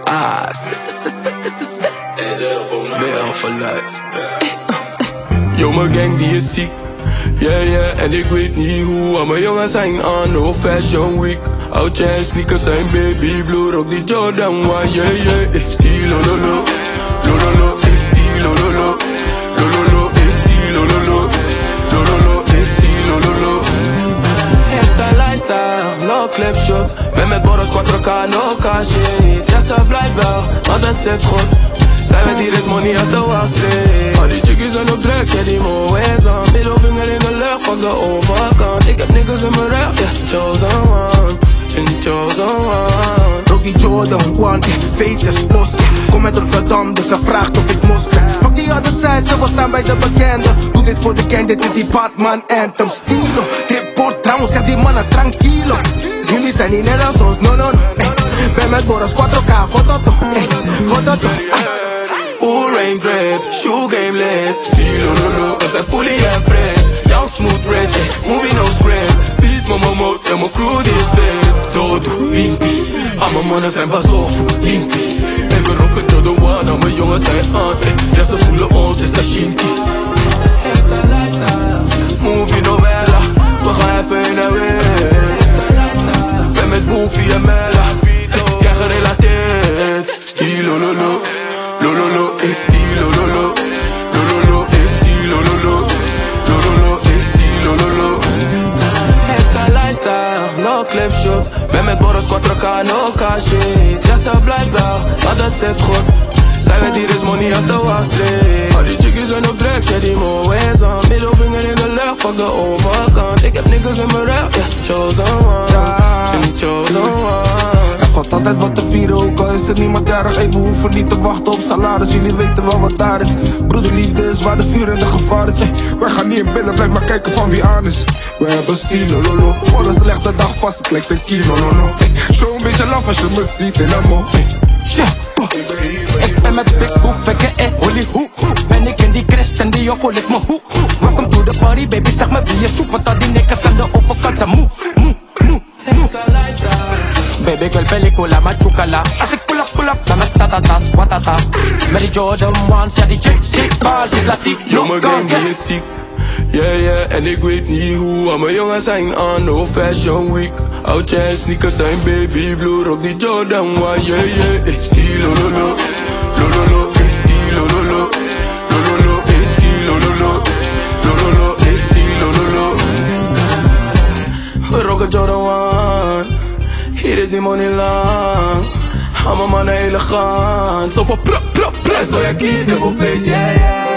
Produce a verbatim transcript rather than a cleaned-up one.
Ah, B L for life. Yo, mijn gang die is ziek. Yeah, yeah, en ik weet niet hoe. Al mijn jongens zijn aan, no fashion week. Oudje en sneakers zijn baby blue. Rock die Jordan one, yeah, yeah. Ik stiel, lo, lo, lo. Lo, lo, lo, ik stiel, lo, lo, lo. Lo, lo, lo, ik stiel, lo, lo, lo. Lo, lo, lo, ik stiel, lo, lo, lo. Het zijn lifestyle, no clip shot. Ben met borrels, quattro K, no cash, shit. Ja, ze blijft wel, want het zit goed. Zij weet hier is money als de Wall Street. Al die chickies zijn op drugs, ja die mooie aan. Middelvinger in de lucht, van de overkant. Ik heb niggas in mijn rug, yeah. Chosen one, in chosen one. Rock die Jordan one, eh, fetus los, eh. Kom uit Rotterdam, dus ze vraagt of ik mos ben. Fuck die other side, ze wil staan bij de bekende. Doe dit voor de gang, dit is die Batman anthem. Stilo, triport trouwens, zeg die mannen tranquilo. Jullie zijn niet net als ons, no no no, eh. Ben met borrels, quattro K, fototo, eh. Fototo, ah. Oeh, rain drip, shoe game lit. Stilo, lo, lo, dat zijn fully en press. Jouw smooth rich, eh, movie no script. Peace, mama mode, en mijn crew die is fit. Dodo, limpie, al mijn mannen zijn pas off, limpie. En we rocken Jordan one, al mijn jongens zijn aan, eh. Ja, ze voelen ons, is dat shinky. Het is een lifestyle, movie novella. We gaan even in en weer. Ben met movie en Mella. Ja, gerelateerd. Stilo, lo, lo. Lo lo lo, is stilo, lo lo. Lo lo lo, is stilo, lo lo. Lo lo lo, is stilo, lo lo. Het is een lifestyle, no clip shot. Ben met borrels, quattro K, no cash shit. Ja, ze blijft wel, want het zit goed. Zij weet hier is money als de Wall Street. Al die chickies zijn op drugs, ja die mooie aan. Middelvinger in de lucht, van de overkant. Ik heb niggas in mijn rug, yeah. Chosen one, in chosen one. Valt altijd wat te vieren, ook al is er niemand erg. Hey, we hoeven niet te wachten op salaris, jullie weten wel wat daar is. Broederliefde is waar de vuur en de gevaar is. Hey, wij gaan niet in binnen, blijf maar kijken van wie aan is. We hebben stilo, lolo. Morgen legt de dag vast, het lijkt een kilo, lolo. Hey, show een beetje laf als je me ziet in een mo. Hey, shit. Ik ben met Big Boef, ik eh, holy hoe. Ben ik in die crest en die joh, voel ik me hoe. Welcome to the party, baby, zeg me wie je zoekt. Want al die nikkers aan de overkant zijn moe, moe, moe. Baby, ik wil pellicula, maar chukala. Als ik pull up, pull up, dan is tatata, swatata. Met die Jordan ones, ja die chick, chick, bals is Latino. Yo, mijn gang die is ziek. Yeah, yeah, en ik weet niet hoe. Al mijn jongens zijn aan, no fashion week. Oudje en sneakers zijn baby blue. Rock die Jordan one, yeah, yeah. Ik stilo, lo, lo. Lo, lo, lo, ik stilo, lo, lo. Lo, lo, lo, ik stilo, lo, lo. Lo, lo, lo, ik stilo, lo, lo. We rocken Jordan one. Hier is die money lang. Al mijn mannen elegant. Zoveel plop, plop, plop. Estoy aquí, dubbel face, yeah, yeah.